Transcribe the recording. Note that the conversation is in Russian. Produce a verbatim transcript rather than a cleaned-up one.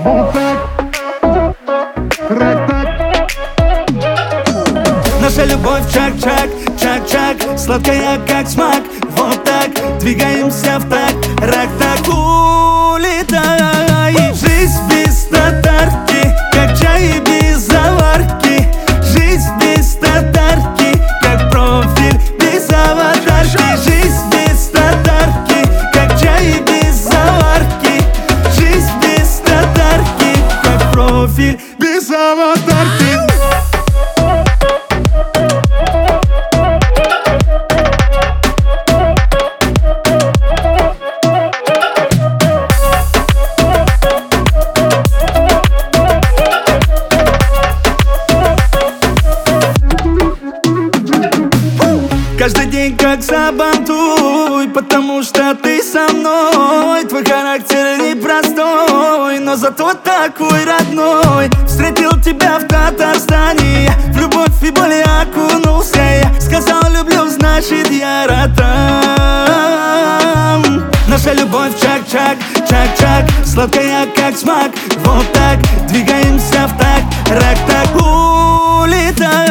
Вот так, трек-так. Наша любовь чак-чак, чак-чак, сладкая как смак. Вот так, двигаемся в такт, рак-так, улетай. Жизнь без татарки, как чай без заварки. Жизнь без татарки, как профиль без аватарки. Жизнь без татарки, как чай без заварки. Жизнь без татарки, как профиль без аватарки. Каждый день как сабантуй, потому что ты со мной. Твой характер непростой, но зато такой родной. Встретил тебя в Татарстане, в любовь и более окунулся я. Сказал люблю, значит я ротам. Наша любовь чак-чак, чак-чак, сладкая как смак. Вот так, двигаемся в такт, рак-так, улетай.